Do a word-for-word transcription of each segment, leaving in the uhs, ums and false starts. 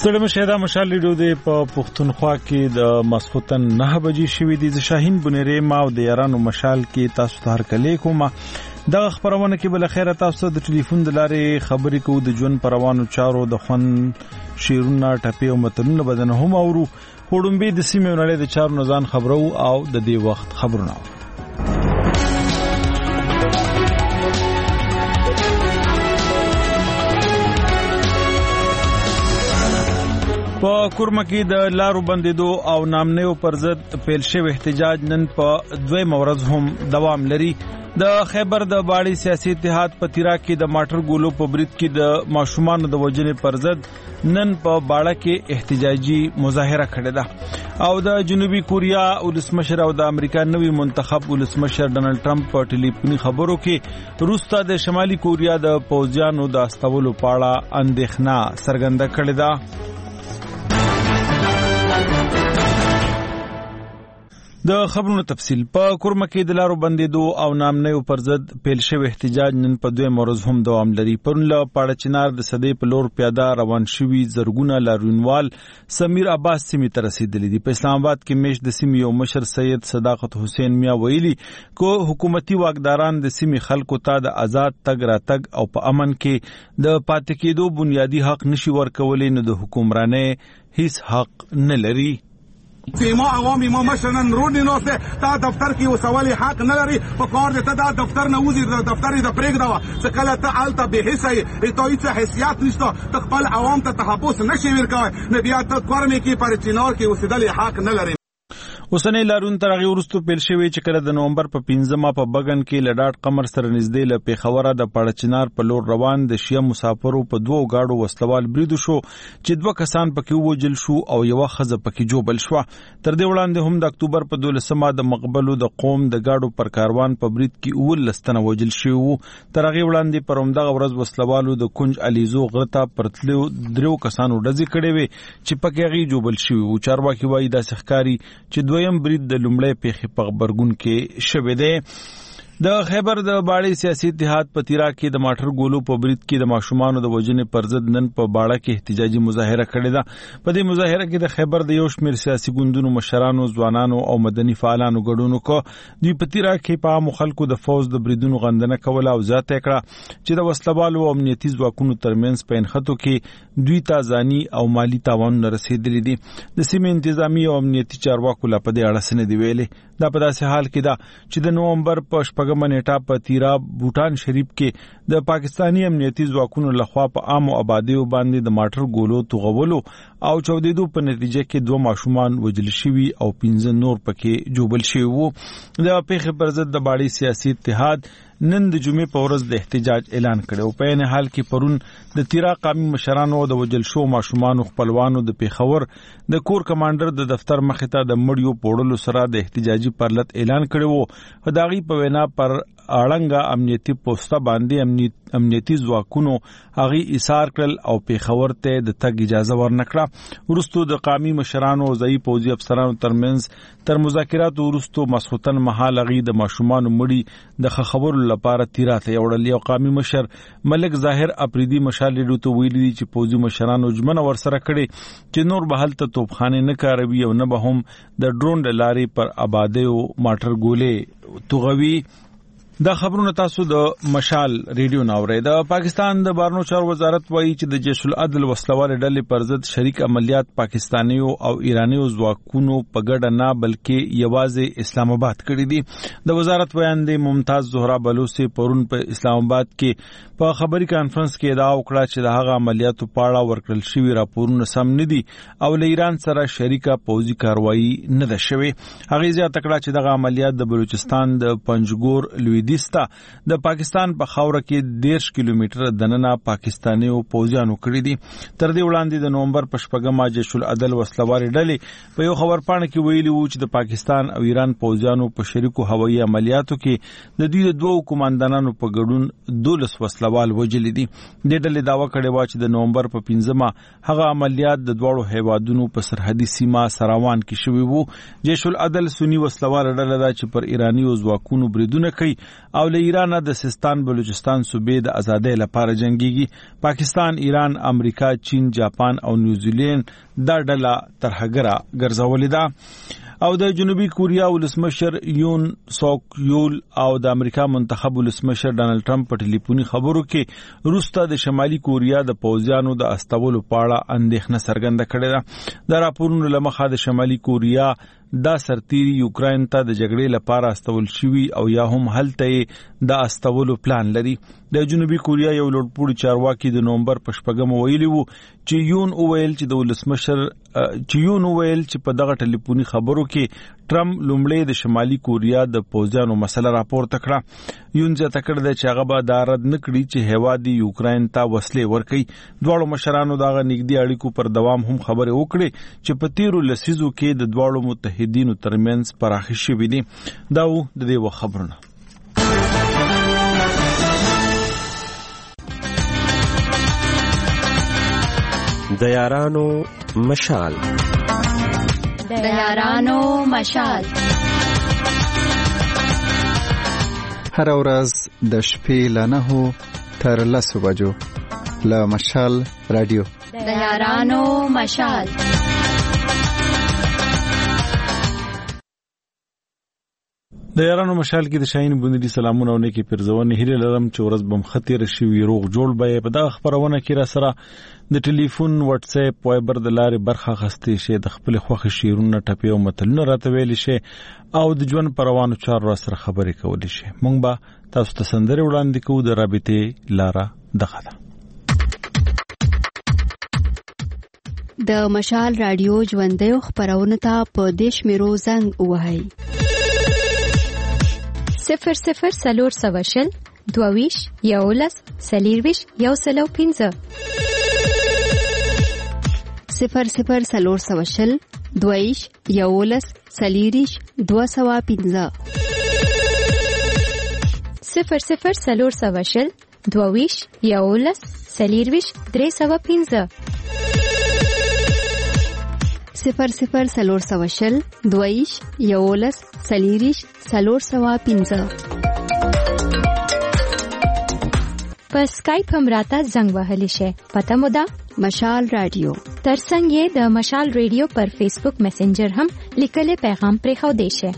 ستړي مشه دا مشال لیدو دی په پښتونخوا کې د مسخوتن نه بجې شوې دي د شاهین بنيري ما او د یارانو مشال کې تاسو ته هر کله کومه دا خبرونه کې بل خیره تاسو د ټلیفون د لارې خبرې کوو د جون پروانو چارو د خون شیرونه ټپي او متنونه بدن هم اورو وړومبي د سیمې ونړۍ د چارو نزان خبرو او د دې وخت خبرونه په کورمه کې د لارو بندیدو او نامنیو پر ضد پیل شوی احتجاج نن په دوی مورز هم دوام لري د خیبر د باړی سیاسي اتحاد په تیرا کې د ماټر ګولو په برید کې د ماشومان د وجنې پر ضد نن په باړه کې احتجاجي مظاهره کړې ده او د جنوبي کوریا ولسمشر او د امریکا نوی منتخب ولسمشر ډونالد ټرمپ په ټلیفوني خبرو کې روستا د شمالي کوریا د پوځیانو د استولو پاړه اندېښنه څرګنده کړې ده د خبرونو تفصیل په کورمه کې د لارو بندیدو او نامنیو پر ضد پیل شوی احتجاج نن په دوی مورز هم دوام لري پرون له پاړه چنار د صدې په لور پیاده روان شوی زرګونه لارونوال سمیر عباس سیمې ته رسیدلی دي په اسلام آباد کې میش د سیمې یو مشر سید صداقت حسین میا ویلي کو حکومتي واکداران د سیمې خلکو ته د آزاد تګ راتګ او په امن کې د پاتې کېدو بنیادی حق نشي ورکولې نو د حکومرانه هیڅ حق نه لري ما عوامي ما مثلا رونی نو ته تا دفتر کې وسوالي حق نه لري په کار دې ته دا دفتر نه وزي د دفتر دې پرېګ دا چې کله ته الته به حصہ ای ته هیڅ حیثیت نشته خپل عوام ته تحفظ نشي ورکوي نه بیا ته کورمه کې پر چینار کې وسیدل حق نه لري اوسنۍ لارون ترغي ورستو پیل شوی چې کله د نومبر په پنځمه په بغن کې لډاټ قمر سره نږدې له پیښوره د پړچنار په لور روان د شیا مسافرو په دوو گاډو وسلوال بریدو شو چې دوه کسان پکې ووجل شو او یو خزه پکې جوبل شو تر دې وړاندې هم د اکتوبر په دولسمه د مقبلو د قوم د گاډو پر کاروان په برید کې اول لستنه وجل شو ترغي وړاندې پرومدغه ورځ وسلوالو د کنج الیزو غرتا پرتلو درو کسانو ډزې کړې وي چې پکې غي جوبل شو او چارواکي وایي د سخکاری چې دویم برید د لومړی پیښې په خبرګون کې شوه دی د خیبر د باړی سیاسي اتحاد په تیرا کې د ماټر ګولو په برید کې د ماشومان د وجنې پر ضد نن په باړه کې احتجاجي مظاهره کړې ده په دې مظاهره کې د خیبر د یو شمېر سیاسي ګوندونو مشرانو ځوانانو او مدني فعالانو ګډون وکړ دوی په تیرا کې په عام خلکو د فوز د بریدونو غندنه کوله او ذات کړه چې د وسلوالو او امنیتي ځواکونو ترمنځ په انخطو کې دوی ته ځاني او مالی تاوان رسیدلی دي د سیمې انتظامی او امنیتي چارواکو لا په دې اړه سند دی ویلي دا په داسې حال کې ده چې د نومبر په شپږمه نیټه په تیرا بوټان شریف کې د پاکستانی امنیتي ځواکونو لخوا په عام آبادیو باندې د ماټر ګولو توغولو او چودیدو په نتیجه کې دوه ماشومان وجل شوي او پنځه نور پکې جوبل شوي وو د پیښې پر ضد د باړی سیاسي اتحاد نن د جمعې په ورځ د احتجاج اعلان کړو په ان حال کې پرون د تیرا قومي مشرانو د وجل شو ماشومان خپلوانو د پیښور د کور کمانډر د دفتر مخې ته د مړیو پوړلو سره د احتجاجي پرلط اعلان کړو په داغي په وینا پر اړنګا امنیتي پوسټه باندې امنیتي ځواکونو هغه ایثار کړل او پیښور ته د تګ اجازه ورنکړه ورستو د قومي مشرانو او ځای پوځي افسرانو ترمنځ تر مذاکراتو ورستو مسخوتن مهال غي د ماشومان مړي د خبرو لپاره تیرا ته وړل یو قومي مشر ملک ظاهر اپریدي مشال لري ویلي چې پوځي مشرانو جمنه ورسره کړي چې نور به هلته توپخانه نه کاروي او نه به هم د ډرون لارې پر آبادیو ماټر ګولې توغوي دا خبرونه تاسو د مشال ریډیو ناوړې د پاکستان د بارنو چارو وزارت وایي چې د جیش العدل وسلوال ډلې پر ضد شریک عملیات پاکستانیو او ایرانیو ځواکونو په ګډه نه بلکې یوازې اسلام آباد کړی دي د وزارت بیان دی ممتاز زهرا بلوچ پرون په اسلام آباد کې په خبري کانفرنس کې ادعا وکړه چې د هغه عملیاتو پاړه ورکړل شوی راپورونه سم نه دي او له ایران سره شریکه پوځي کاروایی نه ده شوی هغه زیاته کړه چې د عملیات د بلوچستان د پنجګور لوی دیستا د پاکستان په خاوره کې ډیرش کیلومتره دننه پاکستانیو پوځیانو کړی دي تر دې وړاندې د نومبر په شپږمه جیش العدل وسلوال ډلې په یو خبرپاڼه کې ویلي وو چې د پاکستان او ایران پوځیانو په شریکو هوایي عملیاتو کې د دوی دوه کمانډانانو په ګډون دولس وسلوال وجل دي د ډلې داوا کړې و چې د نومبر په پنځمه هغه عملیات د دوړو هیوادونو په سرحدي سیمه سراوان کې شوي وو جیش العدل سنی وسلوال ډله دا چې پر ایرانیو ځواکونو بریدونه کوي او له ایران د سیستان بلوچستان صوبې د ازادۍ لپاره جنگيږي. پاکستان، ایران، امریکا، چین، جاپان او نیوزیلند دا ډله ترهګره ګرځولې ده. او د جنوبي کوریا ولسمشر یون سوک یول او د امریکا منتخب ولسمشر ډانلډ ټرمپ په ټلیفوني خبرو کې روسته د شمالي کوریا د پوځیانو د استولو پاړه اندېښنه څرګنده کړې ده. د راپورونو لمخه د شمالي کوریا دا سرتیری یوکرين ته د جګړې لپاره استول شوی او یا هم هلته د استولو پلان لري. د جنوبي کوریا یو لوړپوړي چارواکي د نومبر په شپږم ویلي وو چې یون اوویل چې د ولسمشر چې یون اوویل چې په دغه ټلیفوني خبرو کې ټرمپ لومړی د شمالي کوریا د پوځیانو مسله راپورته کړه. یون ځکه کړه چې هغه به دا رد نکړي چې هیواد یوکرين ته وسلې ورکړي. دواړو مشرانو دغه نږدې اړیکو پر دوام هم خبرې وکړې چې په تیرو لسیزو کې د دواړو متحدینو ترمنځ پراخي شوې دي. دا و د دې خبرونه. د یارانو مشال د یارانو مشال هر ورځ د شپې له نهو تر لسو بجو له مشال رادیو د یارانو مشال. د یارانو مشال کې د شاهین بوندي سلامونه او نیکی پرزونه هیله لرم چې ورځ بم خطر شي روغ جوړ به په دغه خبرونه کې را سره د ټلیفون واتس اپ وایبر د لارې برخه غستې شي د خپل خوخه شیرونه ټپي او متلونه راته ویل شي او د ژوند پروانو چار را سره خبرې کول شي. مونږ به تاسو ته سندره وړاندې کوو د رابطې لاره دغه ده. د مشال رادیو ژوندې خبرونه ته په دیش میرو زنګ وهاي صفر صفر سلور سوشل دوویش یولس سلیرویش یو سلو پینزه صفر صفر سلور سوشل دوویش یولس سلیریش دو سوا پینزه صفر صفر سلور سوشل دوویش یولس سلیرویش درې سوا پینزه صفر صفر سلور سوشل دویش یولس سلیریش سلور سوا پینزه. په سکایپ هم راته زنګ وهلی شي. پته مو ده مشال رادیو. ترڅنګ یې د مشال رادیو پر فیسبوک میسنجر هم لیکلي پیغام پرې خو دی شي.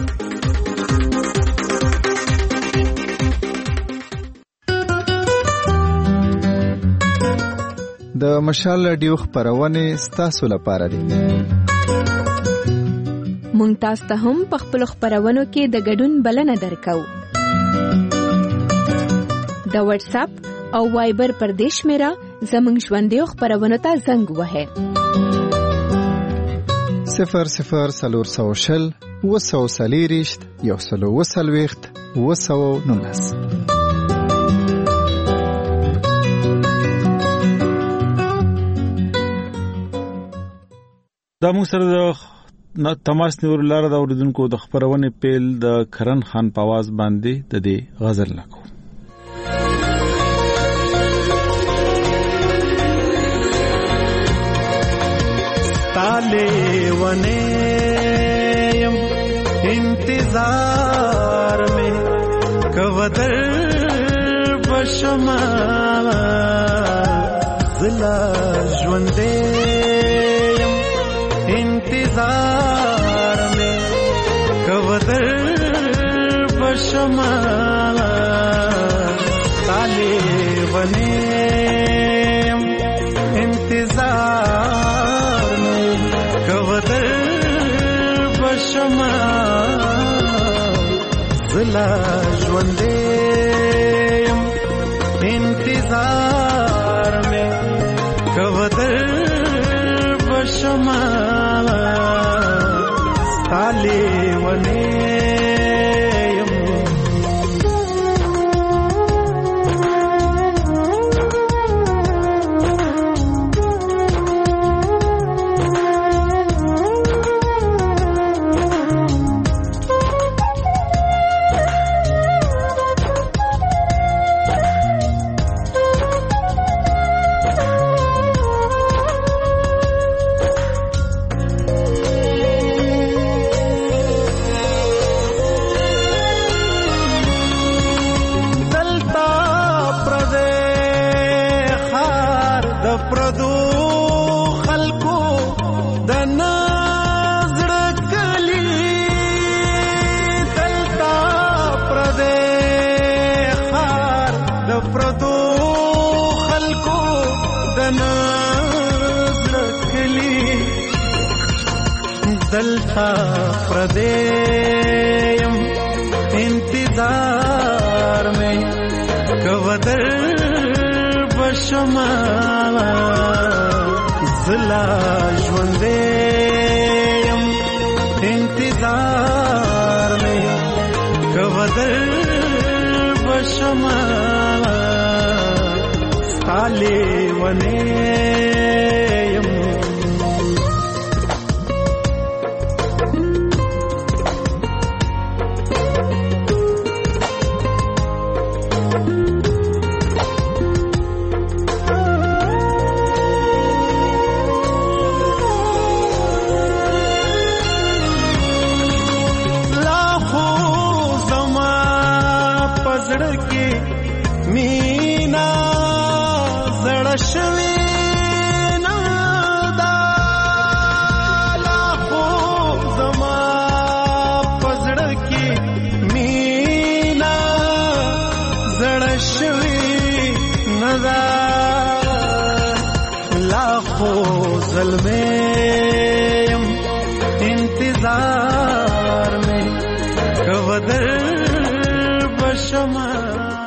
د مشال رادیو خبرونه ستاسو لپاره دي. مونږ تاسو ته هم په خپل خبرونو کې د ګډون بلنه درکو. د واتس اپ او وایبر پر دیش میرا زمنګ ژوندې خبرونه ته زنګ وهه صفر صفر سلور سوشل وسو سلیریشت یو سلو وسلويخت وسو نونس. دا موږ سره د تماس نیول لاره د اوریدونکو د خبرونه پیل د کرن خان په आवाज باندې د دې غزل نکو. تاله ونه يم انتظار میں کوذر بشما زلا ژوندې انتظار میں کوذر بشما تاله ونه انتظار میں کوذر بشما زلا ژوندې انتظار میں کوذر بشما تاله ونه دلتا پردیم انتظار میں کودر بشما زلا ژوندیم انتظار میں کودر بشما ستالی ونیم ظلمیم انتظار میں کودر بشما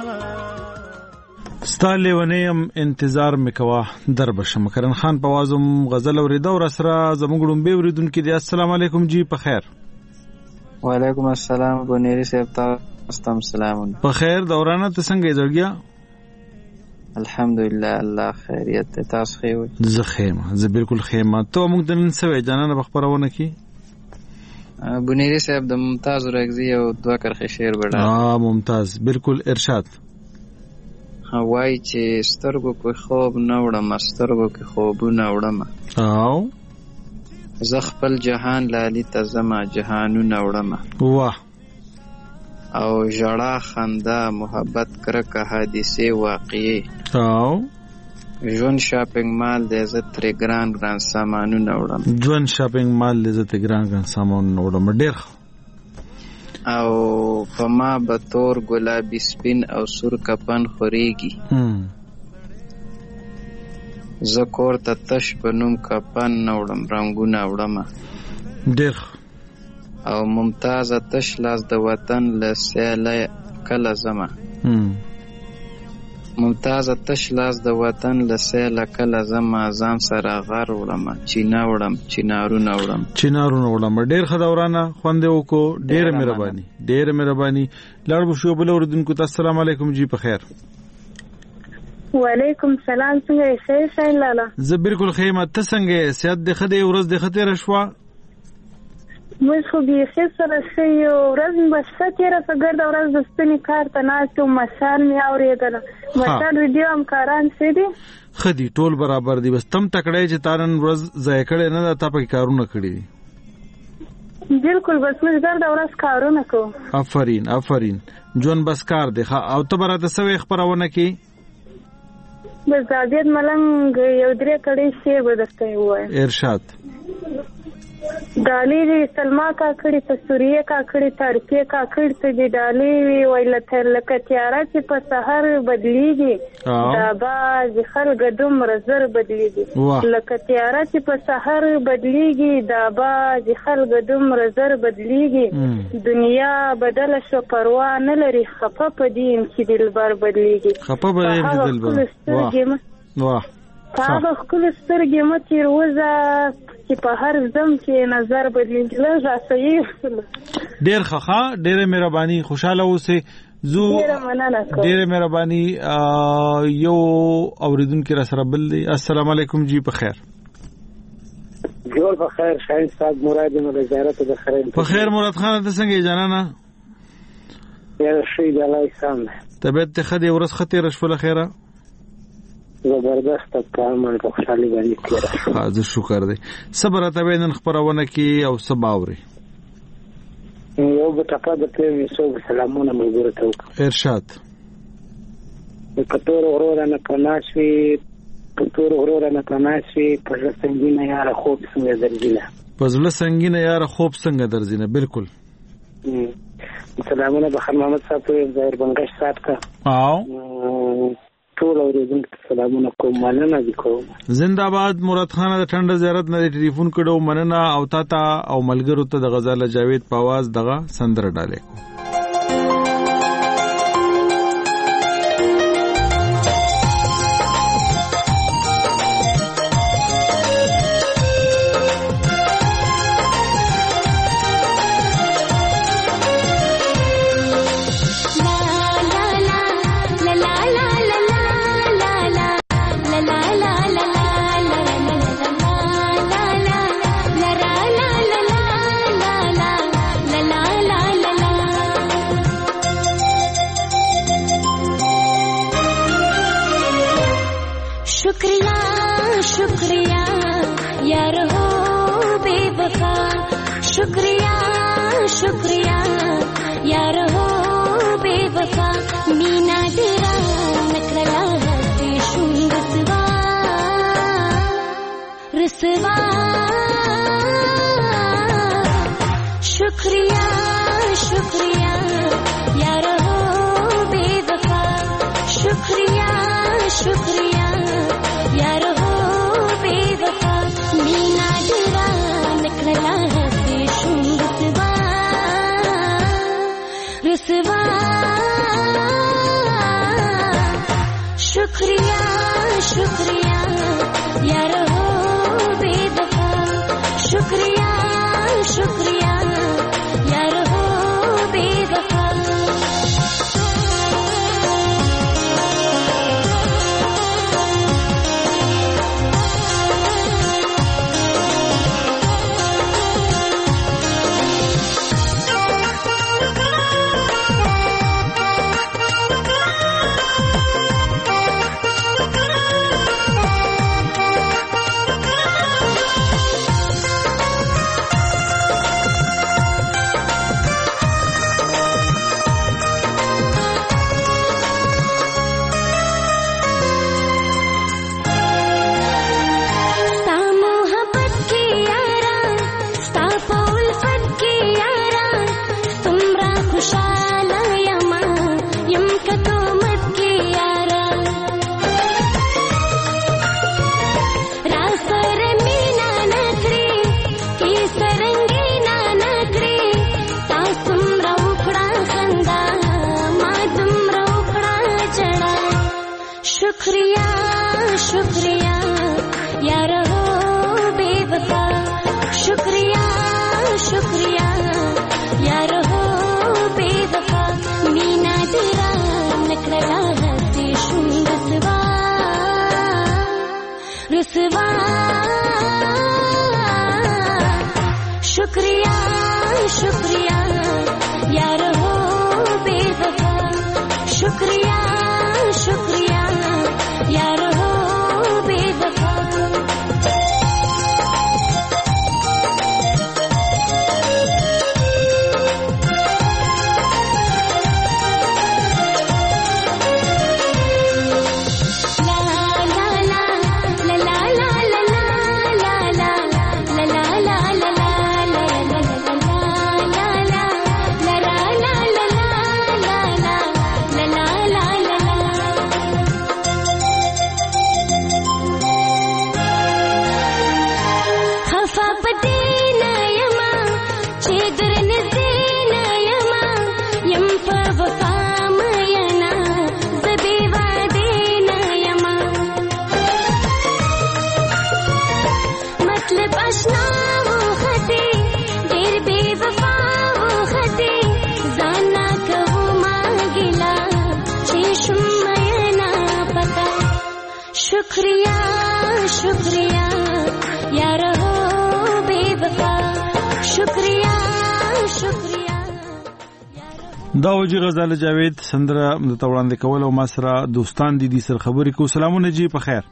ستا لیونیم انتظار میکوا در بشم. کرن خان په وازم غزل اوریدا او سره زموږ ډومبه اوریدونکو دی. السلام علیکم جی په خیر. وعلیکم السلام بونیری صاحب تاسو ته سلام. په خیر دورانه ته څنګه جوړګیا؟ الحمدلله الله خیریت ته. تاسو خیر؟ زه خیمه زه بالکل خیمه. ته موږ د نن سوي جانانه بخبرونه کی بونیری صاحب د ممتاز رغزی او دوا کرخه شعر بڑا. ها ممتاز بالکل ارشاد. وای چې سترګو کې خوب نه وړم سترګو کې خوبونه وړم او زه خپل جهان لالي ته زما جهانونه وړم واه او ژړا خندا محبت کرکه حادثه واقعي او ژوند شاپینګ مال د عزت تر ګران ګران سامانونه وړم ژوند شاپینګ مال د عزت ګران ګران سامانونه وړم ډېر او پما به تور گلابی سپین او سور کپن خوریږي زه کور ته تش بنوم کپن نه وړم رنګونه وړم ډېر او ممتازه تش لاس د وطن له سیله کله زما ممتازه تش لاس د وطن له سیله کله زما ځان سره غر وړم چینا وړم چینارونه وړم چینارونه وړم ډېر ښه دورانه خوند وکړو. ډېره مهرباني ډېره مهرباني. لاړ به شو بل اوریدونکو ته السلام علیکم جی په خیر. وعلیکم سلام. څنګه یې ښه شای لاله؟ زه بالکل خیمه. ته څنګه یې؟ صحت دې ښه دی؟ ورځ دې ښه تېره شوه؟ موږ خو بیخي سره ښه یو. ورځ مې به ښه تېره شوه. ګرده ورځ د ستنې کار ته ناست وم. مشال مې اورېدله. مشال ویډیو همکاران ښه دي؟ ښه دي ټول برابر دي. بس تم تکړی چې تا نن ورځ ضایع کړې نه ده. تا پکې کارونه کړي دي. بالکل بس موږ ګرده ورځ کارونه کوو. آفرین آفرین. ژوند بس کار دی. او ته به راته څه وایې خپرونه کې؟ بس د عبید ملنګ یو درې کړۍ شعر به درته ووایم. ارشاد. ډالۍ وي سلما کاکړي ته سوریې کاکړي تارکې کاکړي ته دې ډالۍ وي وایي لکه تیاره چې په سحر بدلیږي دا باز خلک دومره زر بدلیږي لکه تیاره چې په سحر بدلیږي دا باز خلک دومره زر بدلیږي دنیا بدله شو پروا نه لري خفه په دین چې دلبر بدلیږي خفه په دین چې دلبر واه هغه خپل سترګې مه تېروځه چې په هر زم کې نظر بدلیږي. لږ اسایي ډېر ښه ښه. ډېره مهرباني. خوشحاله اوسئ. زو ډېره مهرباني. یو اورېدونکی را سره بل دی. السلام علیکم جی په خیر. جوړ په خیر. شاهین صاحب مراد مې د زیارت د خیر په خیر. مراد خان ته څنګه یې جانانه؟ یا شي د الله احسان ده. طبیعت ته ښه دی؟ ورځ ښه تېره شوله خیره؟ زبردست کارمن په خوشحالي باندې تېره شوه. ښه زه شکر دی. څه به راته وایې نن خپرونه کې او څه به اورې؟ یو به ټپه درته ویم څو به سلامونه ملګرو ته وکړم. ارشاد. که تور غرو رانه پناه شوې که تور غرو رانه پناه شوې په زړه سنګینه یاره خوب څنګه درځینه په زړه سنګینه یاره خوب څنګه درځینه. بالکل. سلامونه بخیر محمد صاحب ته ظاهر بنګش صاحب ته او ټول اوریدونکو ته سلامونه کوم. مننه دي کوم. زنده‌باد. مراد خان د ټنډه زیارت نه ټلیفون کړو. مننه او تا ته او ملګرو ته د غزال جاوید په आवाज دغه سندره ډالې کو. دا وجه غزال جاوید سندره د توړاندې کول او ما سره دوستان دي دي سر خبرې کو. سلامونه جی په خیر.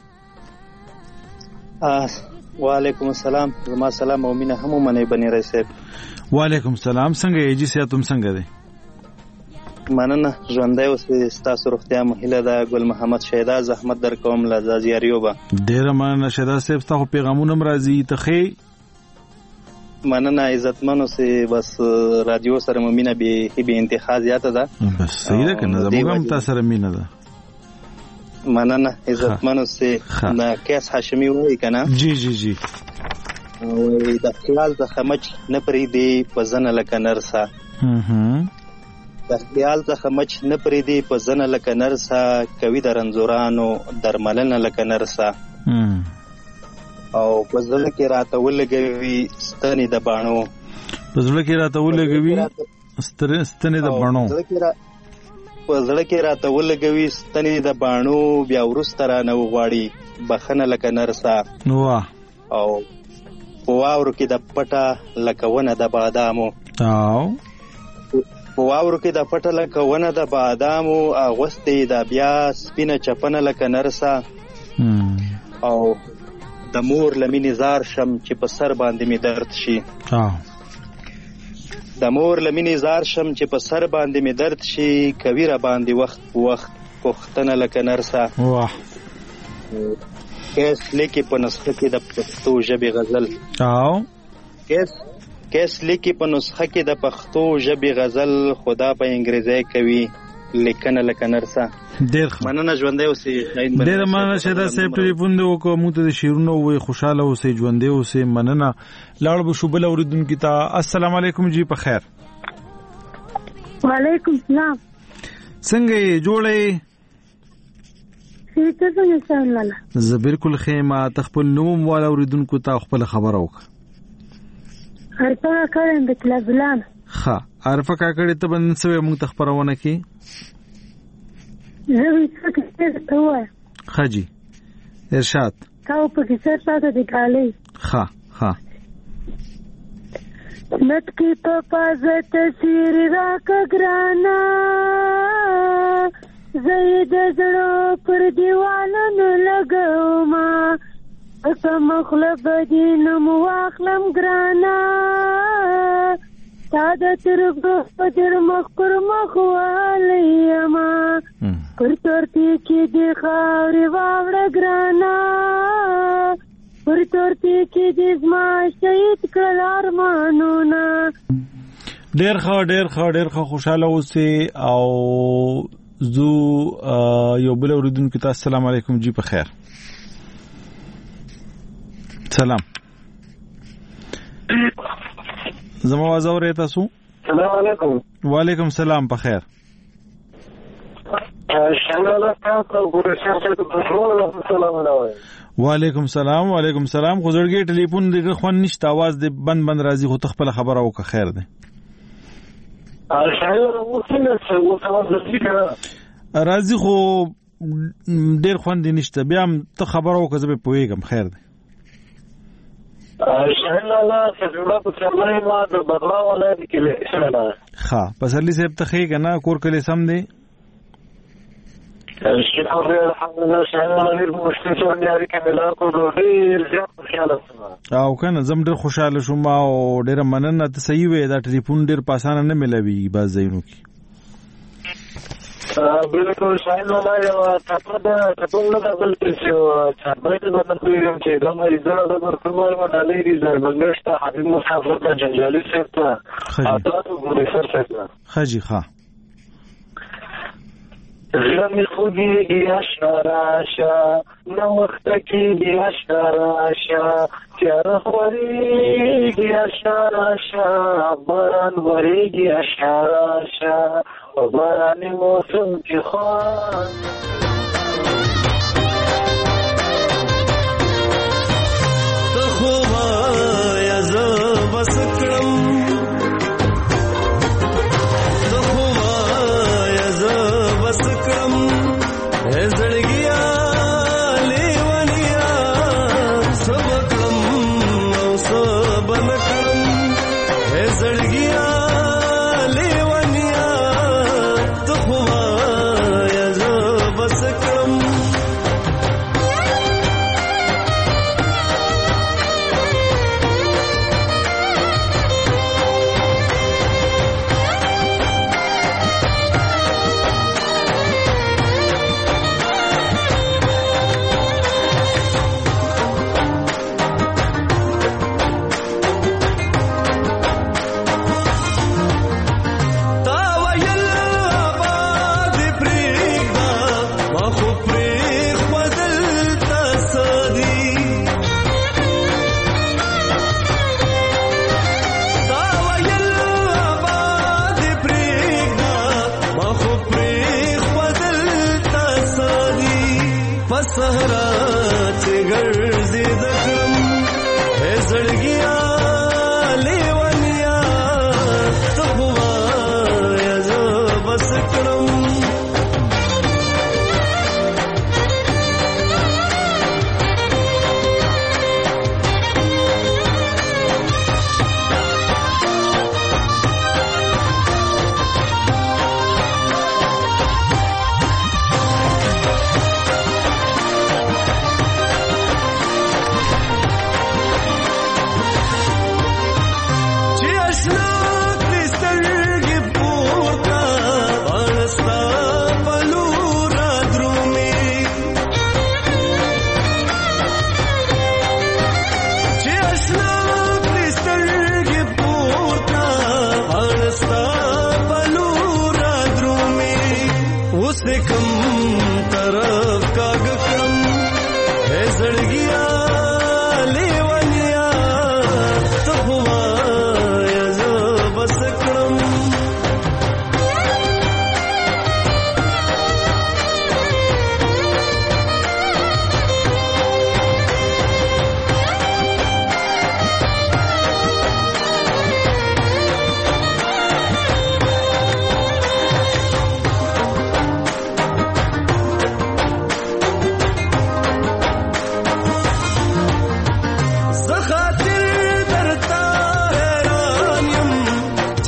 وعلیکم السلام. زما سلام او مینه هم منی بنی رئیس صاحب. وعلیکم السلام. څنګه یې جی سیاتم څنګه دی؟ مننه. ژوندۍ اوسې. ستاسو روغتیا مهیله ده. ګل محمد شهدا زحمت در کوم له زیاریوبه. ډیره مننه شهدا صاحب. تاسو پیغامونه مرضی ته خې مننه. عزتمنو سه بس رادیو سره مینه به هی به انتخاب زیاته ده. بس صحیح ده کنه. زموږ هم تاسو سره مینه ده. مننه عزتمنو سي د کیس هاشمي وایي کنه. جی جی جی وایي د خیال د خمچ نه پرېږدي په زنه لکه نرسه. د خیال څخه مچ نه پرېږدي په زنه لکه نرسه، کوي د رنځورانو درملنه لکه نرسه. او په زړه کې راته ولګوي ستنې د باڼو. په زړه کې راته ولګوي ستنې د باڼو. په زړه کې راته ولګوي ستنې د باڼو، بیا وروسته رانه وغواړي بخښنه لکه نرسه. واه. او په واورو کې د پټه لکه ونه د بادامو. او په واورو کې د پټه لکه ونه د بادامو، اغوستې د بیا سپینه چپنه لکه نرسه. او د مور له مینې زار شم چې په سر باندې مې درد شي. د مور له مینې زار شم چې په سر باندې مې درد شي، کوي را باندې وخت په وخت پوښتنه لکه نرسه. واه. کیس لیکي په نسخه کې د پښتو ژبې غزل. او کیس کیس لیکي په نسخه کې د پښتو ژبې غزل، خدا په انګریزي کوي لیکنه لکه نرسه. ډېر مننه، ژوندی اوسئ. ډېره مننه شهدا صاحب، ټلیفون دې وکړو، موږ ته د شعرونه ووایي. خوشحاله اوسئ، ژوندی اوسئ. مننه. لاړ به شو بل اورېدونکي ته. السلام علیکم جی، په خیر. وعلیکم السلام. څنګه یې جوړه یې؟ ښه څنګه څنګه؟ زه بالکل ښه یم. ته خپل نوم والا اورېدونکو ته خپله خبره وکړه. عرفه کاکړ د کلابلان. ښه عرفه کاکړ ته به نن څه وایې موږ ته خپرونه کې؟ زه به څه کیسې درته ووایم. ښه جي، ارشاد. تا په کیسه ساته د ګالۍ. ښه ښه. نتکی په پازه تصویر راکه ګرانه، زه یې د زړه پر دیوالونو لګومه، که مخله بدي نوم واخلم ګرانه، تا د ترګو په در مخ پر مخ والی یما، پر تورتی کې د خاورې واوړه ګرانه، پر تورتی کې د زما شهید کړل ارمانونه. ډېر ښه ډېر ښه ډېر ښه. خوشحاله اوسئ. او زو یو بل اورېدونکي ته السلام علیکم جی، په خیر. سلام. زما आवाज اورئ تاسو؟ سلام علیکم. وعلیکم سلام، په خیر. وعلیکم سلام وعلیکم سلام. خو زړګي ټلیفون دې خوان نشته، आवाज دې بند بند راځي، خو تخپل خبره وکړه. خیر ده. راځي خو ډېر خوان دې نشته، بیا هم ته خبره وکړه، زه به پوهېږم. خیر ده. ښه پسرلي صاحب ته ښې که نه؟ کور کلی سم دی؟ او کنه زم ډېر خوشاله شوم او ډېره مننه. ته صحیح وې، دا ټلیفون ډېر په اسانه نه ملاویږي بعض ځایونو کې. بالکل شاید الله یو تاسو د تاسو نه د بل څه چاربای د بدن کوم چې د مې زړه د پرمار و ډالې دي زربنګشت حبیب مسافر د جنجالي سره تاسو ګورئ سره خجی ښه زمي خوږي اشاراشا نو وخت کې دی اشاراشا چر خوري اشاراشا باران وريږي اشاراشا باران موسم کې خان ته خو یا ز بس کړم زړګیا لیونیا سب کړم او سب نکړم زړګیا لیونیا ته خو یا ز بس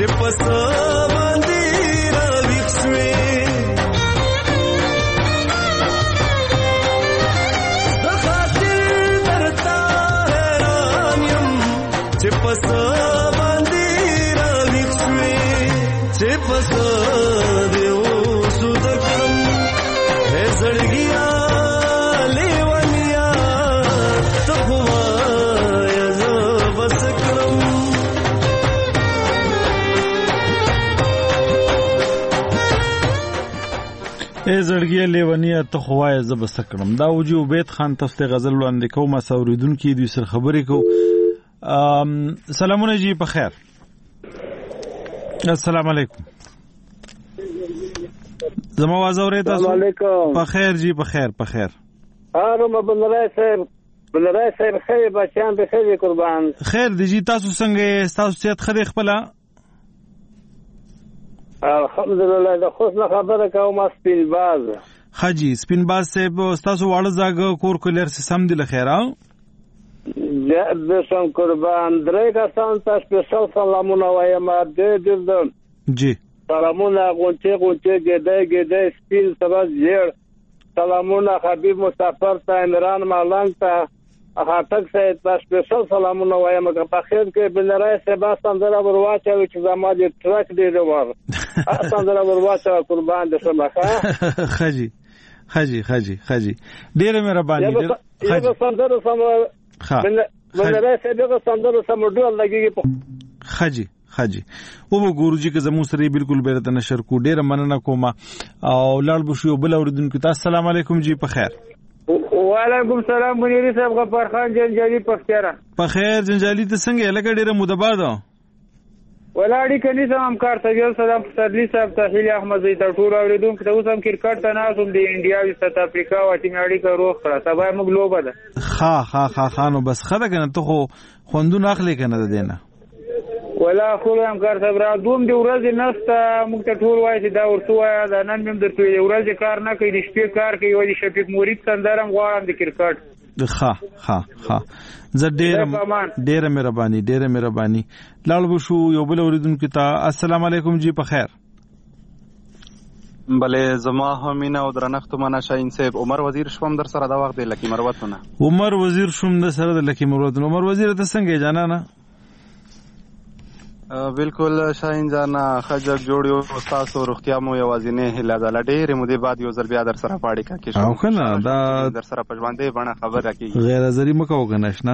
چې پس باندې را ویښ شوې د خاطر درته حیران یم چې پس باندې را ویښ شوې چې پس دې اوسو د کړم هې زړګیا لیونیا ته خو وایه زه بس کړم ای زړګیه لیونیه ته خو وایه زه به څه کړم. دا وجي عبید خان تاسو ته غزل وړاندې کوم ما اوریدونکي دوی سره خبرې کو. سلامونه جی په خیر. السلام علیکم. زما आवाज اورئ تاسو؟ السلام علیکم. په خیر جی په خیر په خیر. هارو مبلرای صاحب بلرای صاحب خیر بچان به خیر قربان. خیر دی جی تاسو څنګه تاسو صحت خدای خپل؟ الحمدلله د خوشنه خبره کوم سپین باز. حاجی سپین باز صاحب تاسو واړه زاګه کور کولر سم دی لخيره. د شم قربان درې کسان تاسو سپیشل سلامونه وایم د دې جی سلامونه غونچه غونچه ګډه ګډه سپین سبا زیر سلامونه حبیب مسافر ته عمران مالنګ ته هاتک سید تاسو سپیشل سلامونه وایم که په خیر کې بنرای سبا سندره ورواچو چې زما دې ټرک دې ور سندره ورواچو قربان دې سمخه خجی خجی خجی خجی ډیره مهرباني ډیره خجی سندره سم بنرای سبا سندره سم ډول لګي خجی خجی او وګورځي که زمو سره بالکل بیرته نشر کو ډیره مننه کوم او لاړ بشو بل اوریدونکو تاسو السلام علیکم جی په خیر. وعلیکم السلام منیری صاحب غفار خان جنجالی پختیارا په خیر جنجالی ته څنګه لګا ډیره مدبا ده ولاړی کني سم کار سجل سلام سرلی صاحب تحیل احمد زی ته ټول اوریدونکو ته اوسم کرکټ ته ناسوم دی انډیا او ساوث افریقا او ټیم اړیکه روغ کړه سبا موږ لوبه ده ها ها ها خانو بس خره کنه ته خو خوندون اخلي کنه ده دینه ولا خو هم کار صاحب را دوم دی ورځ نسته موږ ته ټول وایي دا ورته وایي دا نن هم درته وایي ورځ کار نه کوي د شپې کار کوي وایي شفیق مرید سندرم غواړم د کرکټ ها ها ها زه ډېر ډېر مهرباني ډېر مهرباني لاړ بشو یو بل اوریدونکو ته السلام علیکم جی په خیر. بله زما همینه او درنښت منه شاهین صاحب عمر وزیر شوم در سره دا وخت د لکی مروتونه عمر وزیر شوم در سره د لکی مروتونه عمر وزیر ته څنګه جانانه بالکل شاهین جان خجر جوړیو تاسو روغتیا مو یوازینه هله ده لډېر مو دې بعد یو ځل بیا در سره پاړی کا کې او کنه دا در سره پښوندې باندې خبر راکې غیر ازری مکو غنښنا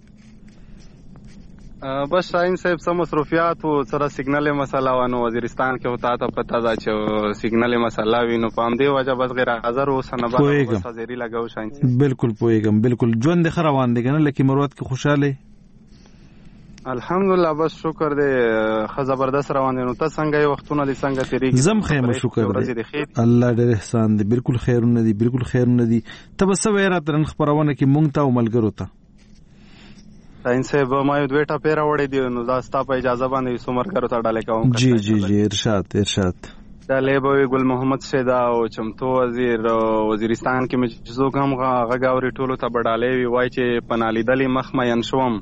بس شاهین صاحب سم مصروفیات او سره سیګنل مسله وانه وزیرستان کې ہوتا ته پتا دا چې سیګنل مسله وینو پام دی وجه بس غیر حاضر او سنبا بس حاضری لگاو شاهین بالکل پویګم بالکل ژوند خروان دي کنه لکه مروت کې خوشاله الحمدلله بس شکر دې خ زبردست روان دي نو ته څنګه یو وختونه دې څنګه تیریږي زم خیمه شکر دې الله دې احسان دې بالکل خیرونه دي بالکل خیرونه دي ته بس ویرا ترن خبرونه کې مونږ ته ملګرو ته ساين صاحب ما یو دویټه پیرا وړې دي نو دا ستا په اجازه باندې سومرګرو ته ډالې کوم جی جی جی ارشاد ارشاد دا لیبوي ګل محمد شیدا او چمتو وزیر وزیرستان کې مې زو کوم غاغاوري ټولو ته بډالې وای چې پنالي دلی مخ مې انشوم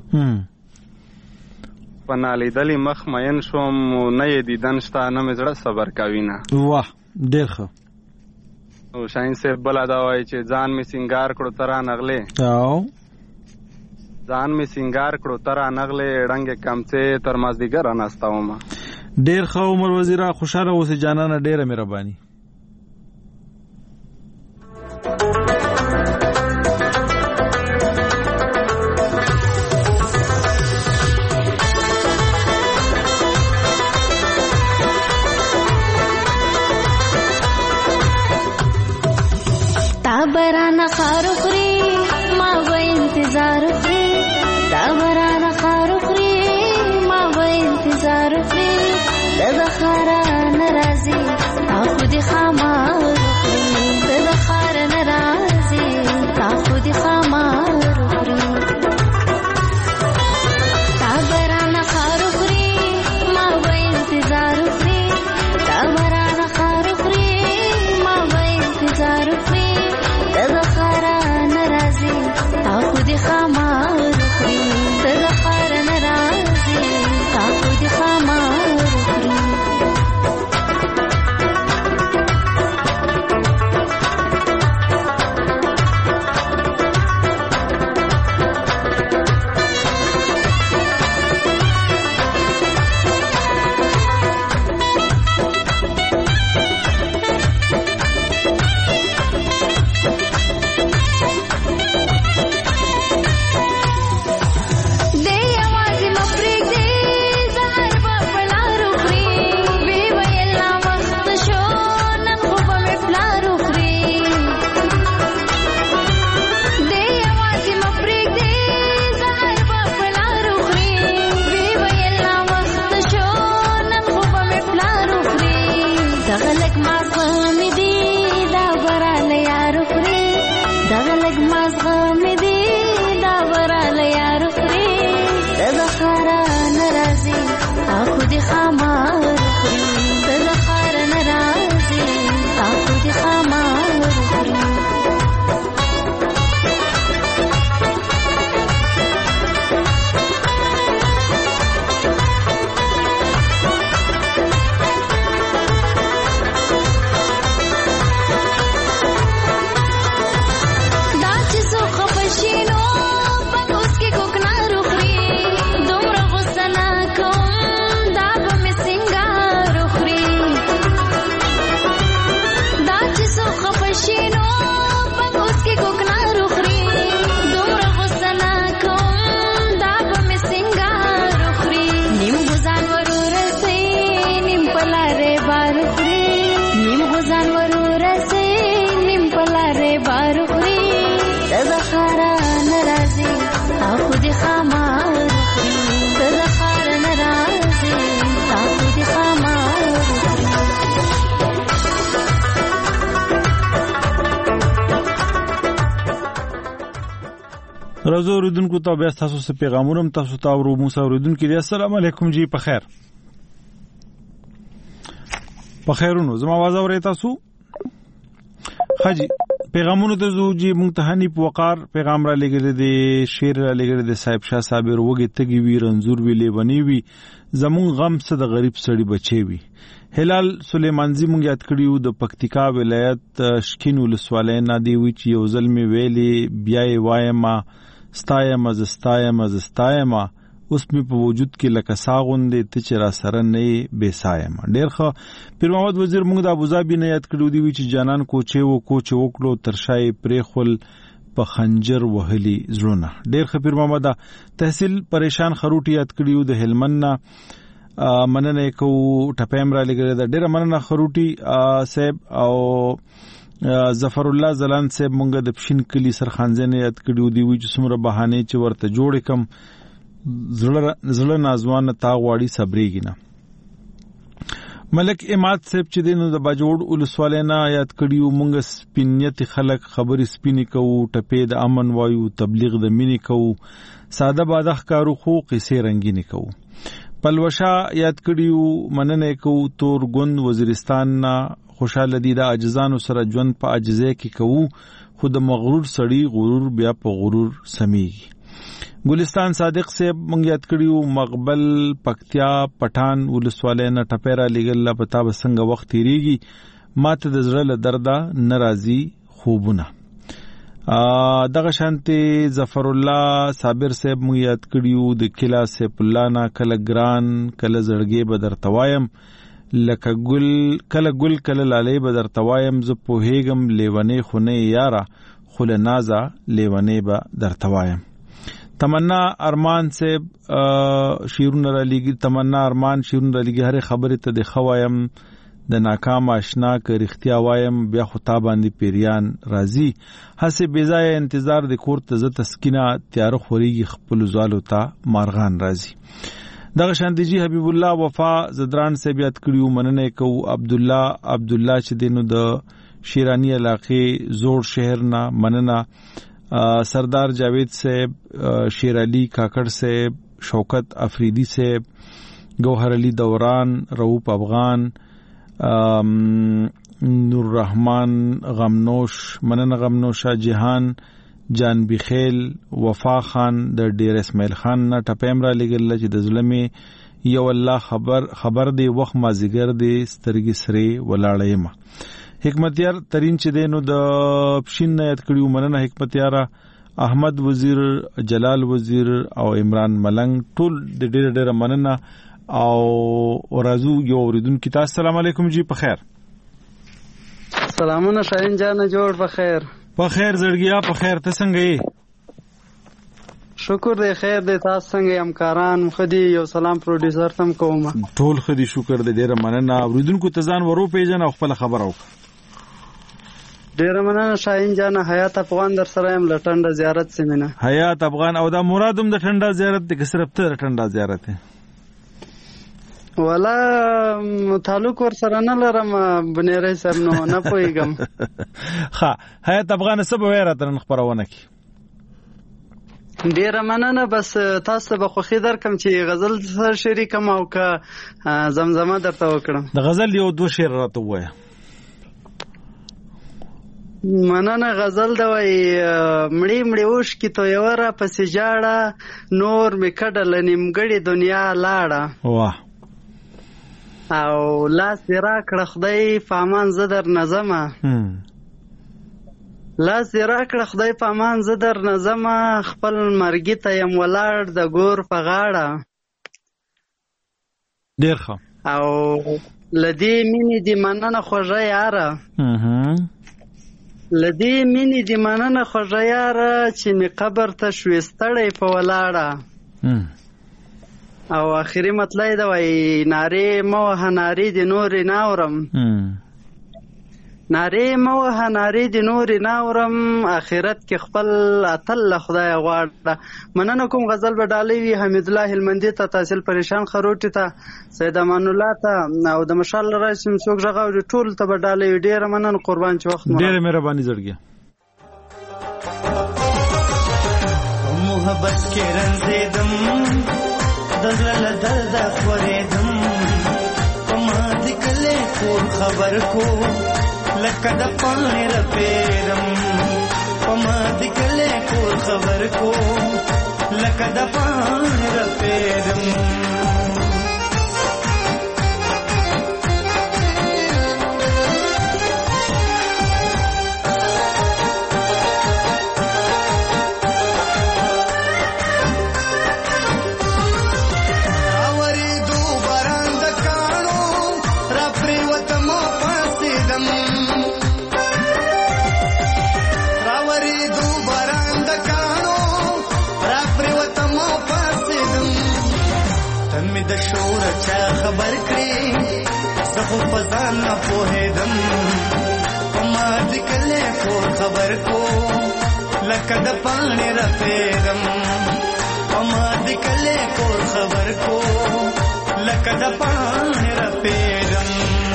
پنالي دلی مخ مین شوم نه یې دیدن شته نه مې زړه صبر کوي نه واه ډېر ښه او شاهین صاحب بل دا وایي چې ځان مې سنگار کړو ترا نغلې او ځان مې سنگار کړو ترا نغلې ډنګ کمڅه تر مازدیګر اناستاوم ډېر ښه عمر وزیره خوشاله اوسې جانانه ډېره مهرباني برانه خارو خوري ما به انتظار خوري دا برانه خارو خوري ما به انتظار خوري د بخارا ناراضي او خودي راځو اوریدونکو ته بیا تاسو څه پیغامونه تاسو ته ورو موسی اوریدونکو دی السلام علیکم جی په خیر په خیرونو زما आवाज اورئ تاسو حاجی پیغامونو ته زو جی مونږ ته حنیف وقار پیغام را لګل دي شیر را لګل دي صاحب شاه صابر وګي تګي وی رنزور وی لیونی وی زمون غم څه د غریب سړی بچي وی هلال سلیمانزی مونږ یاد کړیو د پکتیکا ولایت شکین ولسوالۍ نه دی وی چې یو ځلمي ویلي بیا یې وایما ستایم از ستایم از ستایم اوس می په وجود کې لکه ساغوندې ته چې را سره نه بے سایم ډیر ښه پیر محمد وزیر مونږ د ابوظبي نه یاد کړو دی وی چې جانان کوچه و کوچه وکړو ترشای پرېخل په خنجر وهلي زړونه ډیر ښه پیر محمد تحصیل پریشان خروټي یاد کړیو د هلمند نه مننه کو ټپیم را لګره د ډیر مننه خروټي صاحب او ظفر الله زلان صاحب مونږ د پښین کلی سرخانځنه یاد کړیو دی وی چې څومره بهانه چې ورته جوړ کم زړه زړه نازوان تا غواړي صبرېږي نه ملک اماد صاحب چې دینو د باجوړ ولسوالۍ نه یاد کړیو مونږ سپینیت خلک خبرې سپینې کوو ټپې د امن وایو تبلیغ د مینې کوو ساده باده ښکارو خو قصې رنګینې کوو پلوشا یاد کړیو مننه کوو تور ګوند وزیرستان نه خوشاله دي د عاجزانو سره ژوند په عاجزۍ کې کوو خو د مغرور سړی غرور بیا په غرور سمیږي ګلستان صادق صاحب مونږ یاد کړیو مقبل پکتیا پټان ولسوالۍ نه ټپیرا لګل لا پتا بسنګ وخت تیریږي ماته د زړه له درده ناراضي خوبونه ا دغه شانتي ظفر الله صابر صاحب مونږ یاد کړیو د کلا سیف الله نا کله ګران کله زړګي بدر توایم لکه ګل کله ګل کله لاله بدر توایم ز په هیګم لیونه خونه یارا خل نازا لیونه به در توایم تمنا ارمان سے شیرون را لګي تمنا ارمان شیرون را لګي هر خبره ته د خوایم د ناکام آشنا ک رښتیا وایم بیا خطا باندې پیریان راضی هسه بیزای انتظار د کور ته ز تسکینه تیار خوريږي خپل زالو ته مارغان راضی دغه شاندجی حبیب الله وفا زدران سے بیات کړیو مننه کو عبد الله عبد الله چې دینو د شیرانی علاقې زوړ شهر نه مننه سردار جاوید صاحب شیر علی کاکڑ صاحب شوکت افریدی صاحب گوہر علی دوران رؤوف افغان نور رحمان غمنوش منن غمنوشا جهان جان بخیل وفا خان د ډیر اسماعیل خان نه ټپیم را لګل چې د ظلمي یو الله خبر خبر دی وخت ما زیګر دی سترګې سری ولاړې ما حکمتیار ترین چې دینو د پښین نه یاد کړیو مننه حکمتیار احمد وزیر جلال وزیر او عمران ملنګ ټول د ډېر ډېر مننه او ورازو یو اوریدونکو ته السلام علیکم جی په خیر سلامونه شاهین جان جوړ په خیر په خیر زړګیا په خیر ته څنګه یې شکر دې خیر دې تاسو څنګه همکاران خدي یو سلام پروډوسر تم کوم ټول خدي شکر دې ډېر مننه اوریدونکو ته ځان ورو پیژن او خپل خبر او ډیر مننه شاهین جان حیات افغان در سره هم لټنډه زیارت سیمینه حیات افغان او دا مرادم د ټنډه زیارت د صرف ته ټنډه زیارت ولا تعلق ور سره نه لرم بنيري صاحب نو نه پويګم ها حیات افغان سبا ویره ترن خبرونه کی ډیر مننه بس تاسو به خوخي در کوم چې غزل سره شریکم او که زمزمه درته وکړم د غزل یو دو شعر راته وایي مننه غزل دا وای مړی مړی اوش کی تو یورا پسې جاړه نور می کډل نیمګړی دنیا لاړه واه او لاس را کړ خدای فامان زدر نظمه لاس را کړ خدای فامان زدر نظمه خپل مرګی ته يم ولاړ د ګور په غاړه ډیر ښه او لدی مینې دی مننه خوږه یاره لدی مینی دی مننه خوږه یاره چې می قبر ته شوې ستړی په ولاړه او آخري مطلب دا وای نارې مو هناري دی نورې ناورم نارې مو هناري دی نورې ناورم اخرت کې خپل اتل خدای غواړه مننه کوم غزل به ډالۍ وي حمید الله هلمندي ته تحصیل پریشان خروټي ته سید امان الله ته او د مشال رئیس څوک ژغاو ټول ته به ډالۍ ډیر مننه قربان چې وخت ډیر مهرباني زړګي محبت کې رنځېدم د زړه له درده خورېدم په ما دې کلی کور خبر کو لکه د پاڼې رپېدم په ما دې کلی کور خبر کو لکه د پاڼې رپېدم خبر کړې زخو پزان نه پوهېدم په ما دې کلی کور خبر کو لکه د پاڼې رپېدم په ما دې کلی کور خبر کو لکه د پاڼې رپېدم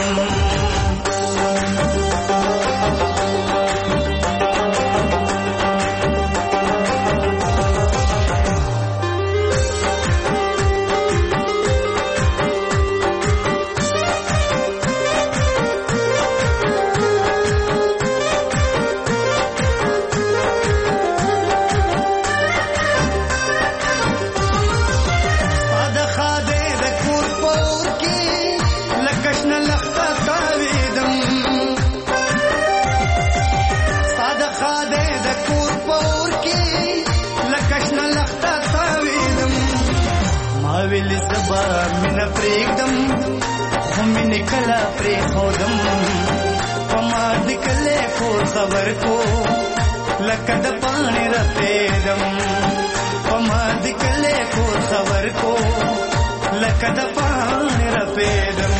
مینه پرېږدم خو مینې کله پرېښودم په ما دې کلی کور خبر کو لکه د پاڼې رپېدم په ما دې کلی کور خبر کو لکه د پاڼې رپېدم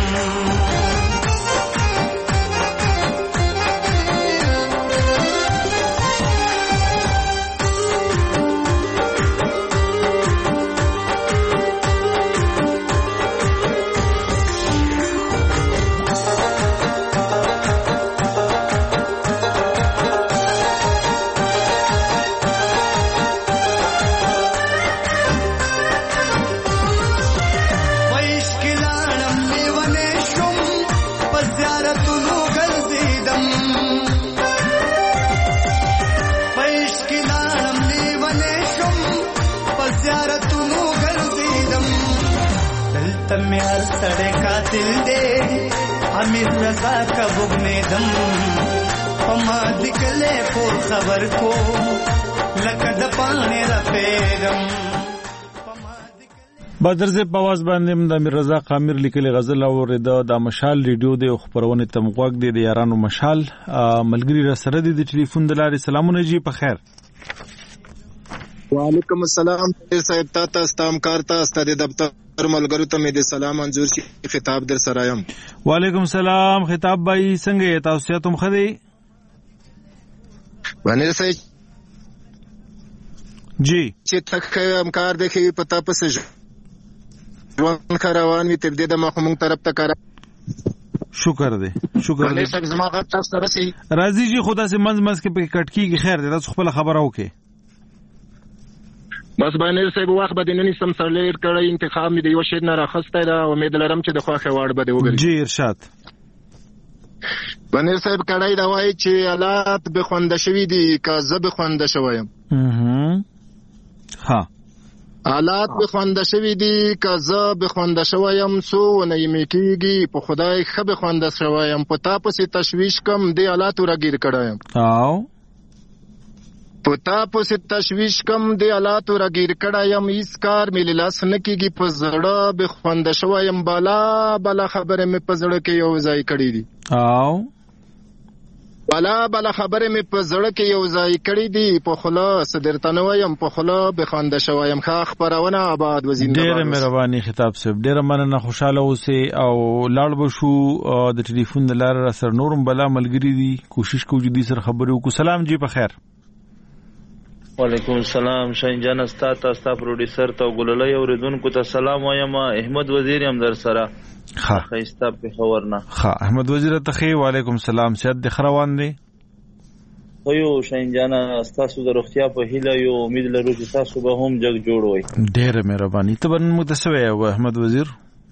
سړی قاتل دی امیر رضا کا بغنېدم په ما دې کلی کور خبر کو لکه د پاڼې رپېدم بدرزه په आवाज باندې د امیر رضا قامر لیکلي غزل اورېده د مشال ریډیو د خبرونه تم غوږ دی د یارانو مشال ملګری را سره دی د ټلیفون د لارې سلامونه جی په خیر وعلیکم السلام صاحب تاسو ستام کارتا ستاسو دفتر ملګرو ته مې د سلام منظور شي خطاب در سره یم وعلیکم السلام خطاب بای څنګه تاسو ته مخدي باندې سې جی چې تک امکار دخي پتا پس ژوند کاروان وي تر دې د مخمون طرف ته کار شکر دې شکر دې سب زما غږ تاسو سره سي راضي جی خدا سے منځ منځ کې په کټکی کې خیر دې تاسو خپل خبره وکړي بس باندې صاحب وخت به نن سم سرلیر کړی انتخاب مې د یو شی نه راخسته دا امید لرم چې د خوخه واړ به وګوري جی ارشاد باندې صاحب کړای دا وایي چې حالات به خوند شوي دي که زه به خوند شوم ها حالات به خوند شوي دي که زه به خوند شوم سو نه یې کېږي په خدای خبه خوند شوم په تاسو تشویش کم دی حالات راګیر کړایم او پتا پس تشویش کم دی حالات راګیر کړایم هیڅ کار مې لاس نه کیږي په زړه به خوند شوم بالا بالا خبره مې په زړه کې یو ځای کړی دي او بالا بالا خبره مې په زړه کې یو ځای کړی دي په خلاص درته نه وایم په خلا به خوند شوم ښه خبرونه آباد وزینده ډېر مهرباني خطاب صاحب ډېر مننه خوشاله اوسئ او لاړ بشو د ټلیفون د لارې سره نورم بلا ملګری دي کوشش کوو چې دې سره خبرې وکړو سلام جی په خیر وعلیکم السلام شاین جان استا تاسو پروډوسر ته ګلولای اوریدونکو ته سلام وایم احمد وزیر هم در سره ها خیستا په خبرنا ها احمد وزیر ته خی وعلیکم السلام سید د خروان دی خو شاین جانا تاسو د روغتیا په هیله یو امید لرو چې تاسو به هم جګ جوړ وئ. ډېره مهرباني. ته به نن متسوی او احمد وزیر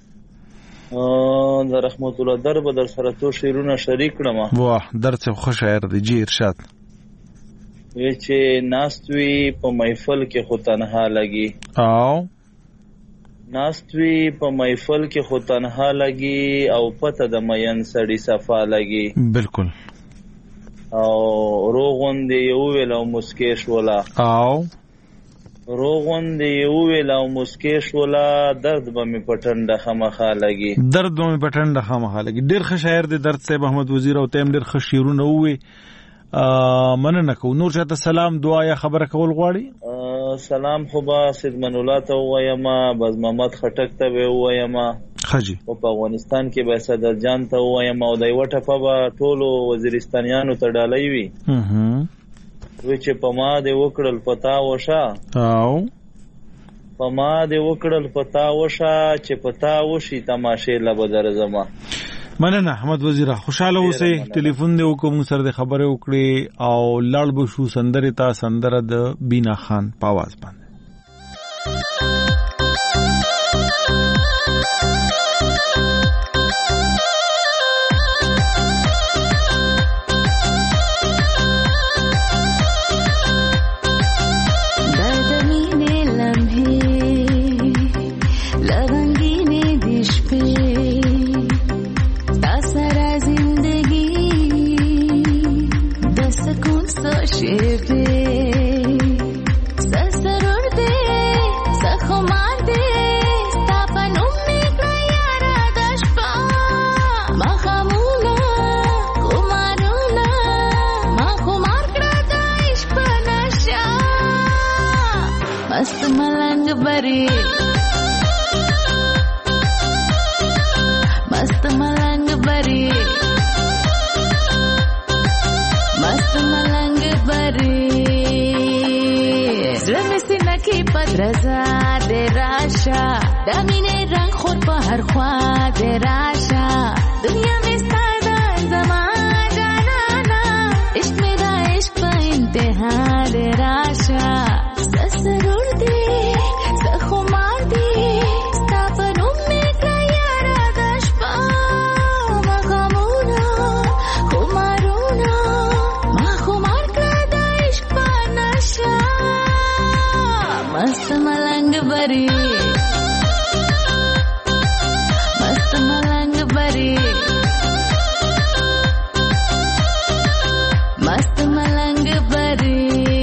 د رحمت الله در به در سره تو شعرونه شریک کړم. واه در څه ښه شاعر دی. جی ارشاد. وی چې ناست وي په محفل کې خو تنها لګي او ناست وي په محفل کې خو تنها لګي او پته د مین سړی صفا لګي. بالکل. او روغون دی یو ویل او مسکیش ولا او روغون دی یو ویل او مسکیش ولا درد به می پټنده خامخا لګي درد به می پټنده خامخا لګي. ډیر ښه شاعر دی درد صاحب احمد وزیر او تیم ډیر ښه شعرونه ووي. مننه کو. نور چاته سلام دعا یا خبره کول غواړي؟ سلام خو با سید من الله ته وایم، باز محمد خټک ته وایم، خجی او په افغانستان کې به صدر جان ته وایم او دای وټه په ټولو وزیرستانیانو ته ډالۍ وي وی چې په ما دې وکړل پتا وشا او په ما دې وکړل پتا وشا چې پتا وشي تماشه لبدر زما. مننه احمد وزیر. خوشاله اوسئ. ټلیفون دې وکړو سره د خبره وکړي او لاړ به شو سندره تا سندره د بینا خان په आवाज باندې. رضا دے راشا دامine رنگ خور په هر خوا دے راشا دنیا میں سادا زمان جانانا عشق میرا عشق په انتہا دے راشا سسرور دے سخمار دے ستاپنوم میں کیارا دشپا مخامونا خمارونا ما خمار کدا عشق په نشا मस्त मलंग बरी मस्त मलंग बरी मस्त मलंग बरी.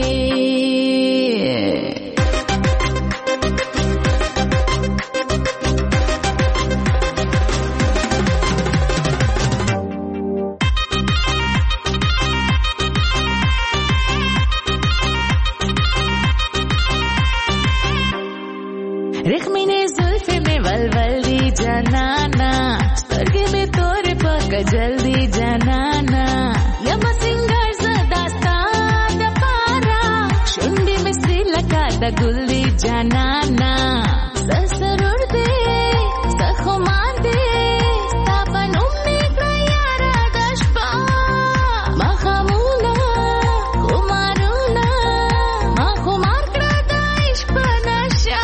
जल्दी जनाना यम सिंगर सदास्ता दपारा शुंडी में सी लगा द गुल्ली जनाना ससरुर दे सखुमार दे तापन उम्मी कयारा दशपा मखमूना कुमारूना मखुमार करदा इश्क नशा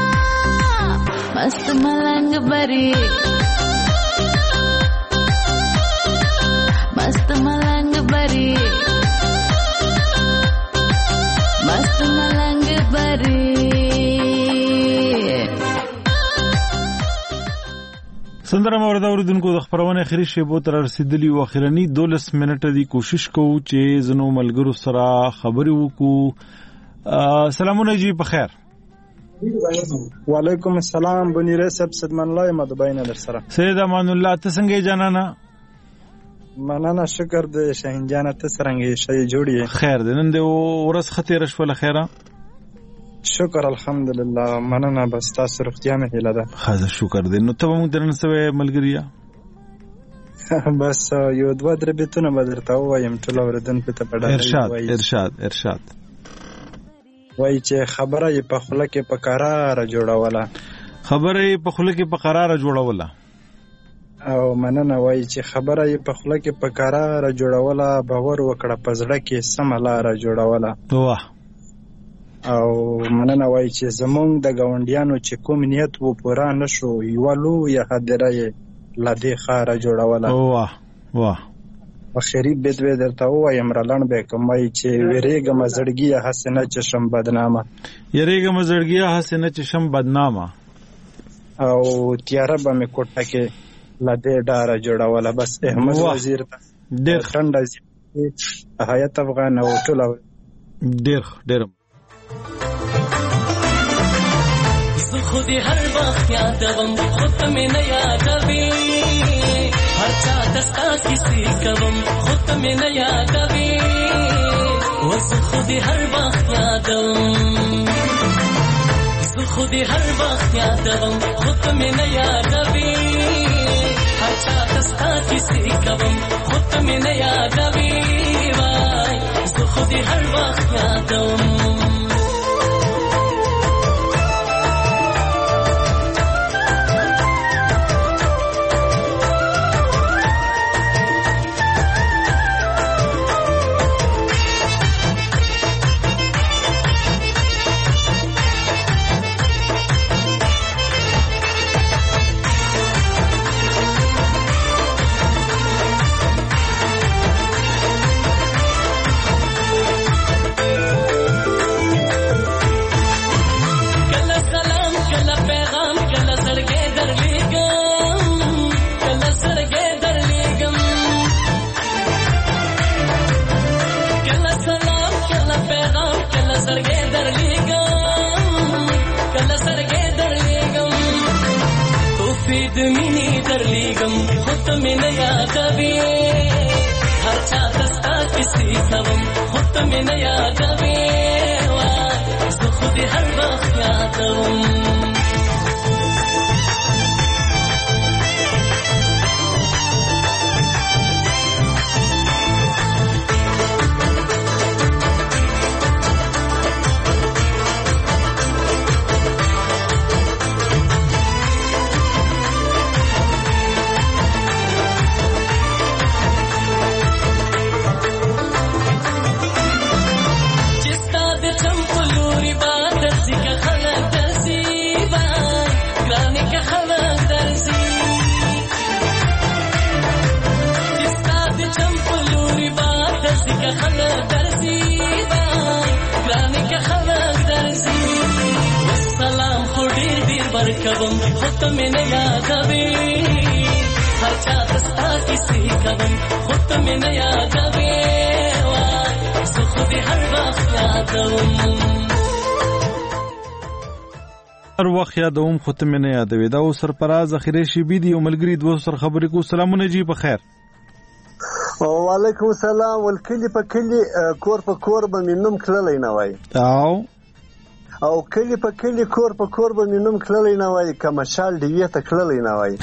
मस्त मलंग बरी मस्त मलंग बरी मस्त मलंग बरी. سندره مورد اوریدونکو د خبرونه اخیری شیبو تر رسیدلی و اخیرنی دولس منټه دی کوشش کوو چې زنو ملګرو سره خبرې وکړو. سلامونه جی په خیر. وعلیکم السلام بنیره صاحب سدمن الله مدباینه در سره. سید امان الله ته څنګه جانانا؟ مننه شکر دې شاهین جان ته څنګه شي جوړی؟ خیر دې نن دې ورځ خطر شول خیره. شکر الحمدلله مننه بس تاسو روغتیا مې هیله ده. خاصه شکر دې. نو ته مونږ درن سوې ملګریا بس یو دوه درې بیتونه بدرته وایم ټول اوردن په ته پډه. ارشاد ارشاد ارشاد. وای چې خبره یې په خله کې په قرار جوړوله خبره یې په خله کې په قرار جوړوله او مننه وایي چې خبره یې په خوله کې په کراره جوړوله، باور وکړه په زړه کې سمه لاره جوړوله. واه. او مننه وایي چې زمونږ د ګاونډیانو چې کوم نیت و پوره نه شو، یوه لویه هدیره یې له دې ښاره جوړوله. واه واه. آخري بیت به درته ووایم رالنډ به کوم، وایي چې ویرېږمه زړګیه هسې نه چې شم بدنامه. یریږمه زړګیه هسې نه چې شم بدنامه. او تیاره به مې کوټه کې له دې ډاره جوړوله. بس احمد وزیر ته ډېر ټنډه حیات افغان او ټوله ډېر ډېر زه خو دې هر وخت یادوم، خو ته مې نه یادوې. هر چا ته ستا کیسې کوم، خو ته مې نه یادوې. و زه خو دې هر وخت یادوم، زه خو دې هر وخت یادوم، خو ته مې نه یادوې. هر چا ته ستا کیسې کوم، خو ته مې نه یادوې. وای زه خو دې هر وخت یادوم. هر وخت یادوم خو ته مې نه یادوې. دا اوس سرفراز اخري شیبي دي او ملګري دوه سره خبرې کوو. سلامونه جی په خیر. وعلیکم السلام. ولکلی په کلی کور په کور به مې نوم کللی نه وای، او او کلی په کلی کور په کور به مې نوم کللی نه وای، که مشال ډیوې ته کللی نه وای.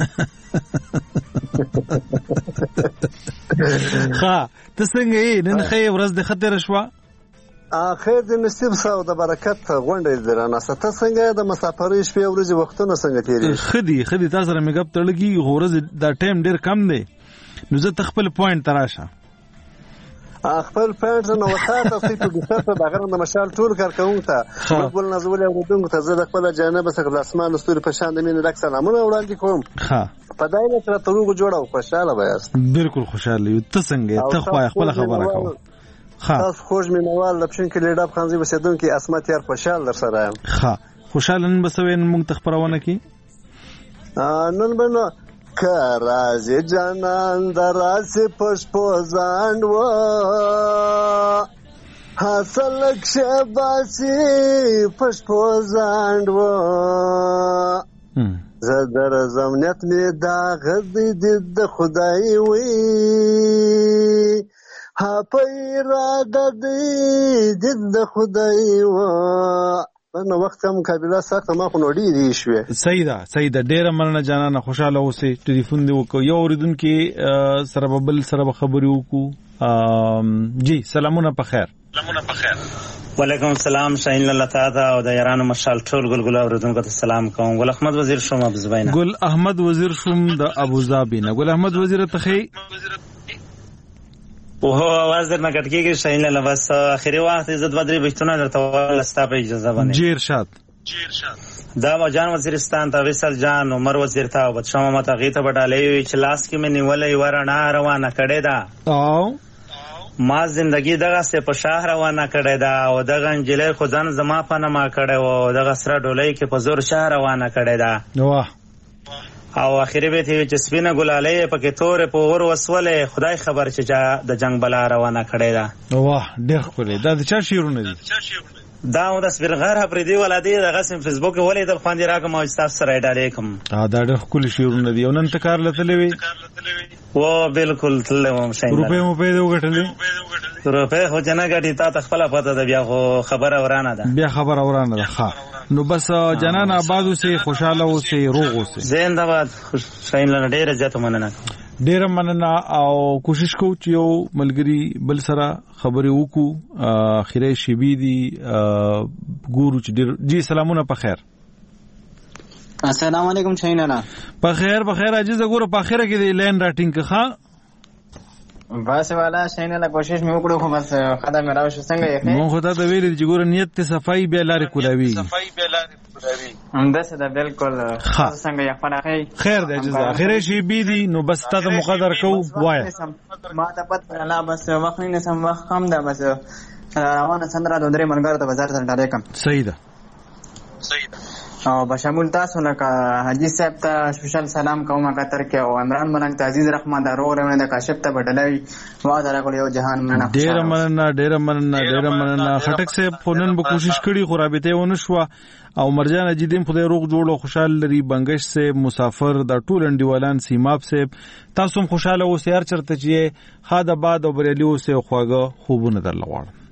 ښه ته څنګه یې؟ نن ښه ورځ دې ښه تېره شوه؟ خیر دې نصیب شه او د برکت غونډه دې راناسته. ته څنګه د مسافرۍ شپې ورځې وختونه څنګه تېرېږي؟ ښه دي ښه دي. تا سره مې ګپ تړلګي، خو ورځ دا ټایم ډېر کم دی، نو زه ته خپل پوینټ ته راشه. خپل پوینټ نو وتا ته څه په ګټه ته د غره د مشال ټول کارکونکو ته خپل نازولې اوردونکو ته زه د خپل جانب څخه د اسمان ستوري په شان د مين ډک سلامونه وړاندې کوم. ښه په دایره سره تروغ جوړه او خوشاله وایاست. بالکل خوشاله یو. ته څنګه ته خو خپل خبره کوم؟ ښه تاسو خوش مینوال لپشن کې لیډاپ خانزي بسیدونکو اسمت یار خوشاله در سره یم. ښه خوشاله نن بسوي نن موږ تخبرونه کی نن بنو کرازی جانان دراسی پش پوزاند و حاصلک شباسی پش پوزاند و زدر زمنیت می داغ دید خدای وی ها پیراده دید خدای و نو وخت هم مقابله سخت ما خو نوډی دی شوې. صحیح ده صحیح ده. ډیره مننه جانانه، خوشاله اوسې. ټلیفون دی وکړو یو اوریدونکو سره بل سره خبرې وکړو. جی سلامونه په خیر. سلامونه په خیر. وعلیکم السلام شاهین الله تعالی او د یارانو مشال ټول ګلګل اوریدونکو ته سلام کوم. ګل احمد وزیر شوم ابو زبینا. ګل احمد وزیر شوم د ابو ظبی نه. ګل احمد وزیر ته خی اوه आवाज درنه کټ کیږي شاهین الله. بس اخیری وخت عزت بدري بشتونه درته ول ستا په اجازه باندې. جیر شاد جیر شاد دا مجان وزیرستان ته وصل جان عمر وزیر ته او شمه مت غیته بډالې چې لاس کې مې نیولې ورانه روانه کړې ده او ما زندگی دغه سه په شهر روانه کړې ده او دغه انجلې خو ځان زما په نامه کړې و دغه سره ډولۍ کې په زور شهر روانه کړې ده. واه او اخیری به ته چې سپینه ګلالې پکې تور په ور وسولې خدای خبر چې د جنگ بلا روانه کړې ده. واه ډېر خولې دا د چا شیرونه دي؟ دا او د سپرغار هپریدي ولادي دغه سم فیسبوک ولې د خواندې راکم او تاسو سره ډالې کوم. ا دا ډېر خولې شیرونه دي. نن ته کار لته وی و بالکل تل مو شاین روپې مو په دې وګټلې روپې خو جنا غټي تا خپل پته ده بیا خو خبر اورانه ده بیا خبر اورانه ده. ښه نو بس جنان آباد اوسه خوشاله اوسه روغ اوسه. زنده‌باد شاین له ډېر زیات مننه ډېر مننه او کوشش کوو چې یو ملګری بل سره خبرې وکړو. اخیری شیبی دی ګورو چې ډېر جی سلامونه په خیر. السلام علیکم شاینانا. په خیر په خیر عجیز ګورو په خیره کې دی لین راټینګ ښه بس والا شاینانا کوشش مې وکړو خو بس خدای مې راوښ څنګه یې مون خدای ته ویل چې ګور نیت ته صفای به لارې کولاوي صفای به لارې کولاوي همداسې ده بالکل څنګه یې خپل خیر دی عجیز اخیری شی بي دي نو بس ته مقدر کو وای ما ته پته نه بس وخت نه سم وخت کم ده بس روانه څنګه د درې منګر ته بازار ته ډالې کم. صحیح ده صحیح ده او بشمول تاسو لکه حاجی صاحب ته سپیشل سلام کوم قطر کې او عمران ملنګ ته عزیز رحمان دارو رمنه د کاشف ته بدلوي وا درکول یو جهان مننه. ډیر مننه ډیر مننه ډیر مننه. خټک صاحب فونن به کوشش کړي خو رابطه ونه شو او مرجان اجدیم خدای روغ جوړ او خوشاله لري. بنگش صاحب مسافر د ټول انډیوالان سیماب صاحب تاسو هم خوشاله اوسئ هر چرته چې خاده باد او بریالي اوسئ خواږه خوبونه در لغواړم.